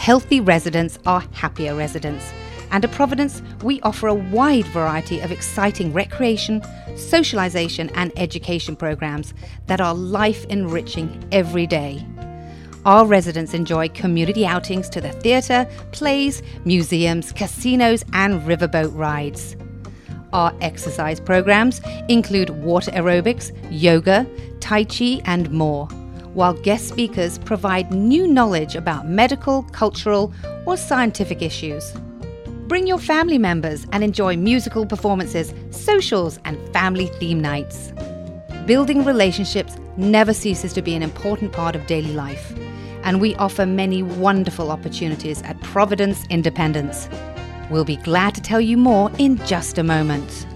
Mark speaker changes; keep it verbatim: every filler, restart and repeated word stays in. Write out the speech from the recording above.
Speaker 1: Healthy residents are happier residents. And at Providence, we offer a wide variety of exciting recreation, socialisation and education programmes that are life-enriching every day. Our residents enjoy community outings to the theatre, plays, museums, casinos and riverboat rides. Our exercise programs include water aerobics, yoga, tai chi and more, while guest speakers provide new knowledge about medical, cultural or scientific issues. Bring your family members and enjoy musical performances, socials and family theme nights. Building relationships never ceases to be an important part of daily life, and we offer many wonderful opportunities at Providence Independence. We'll be glad to tell you more in just a moment.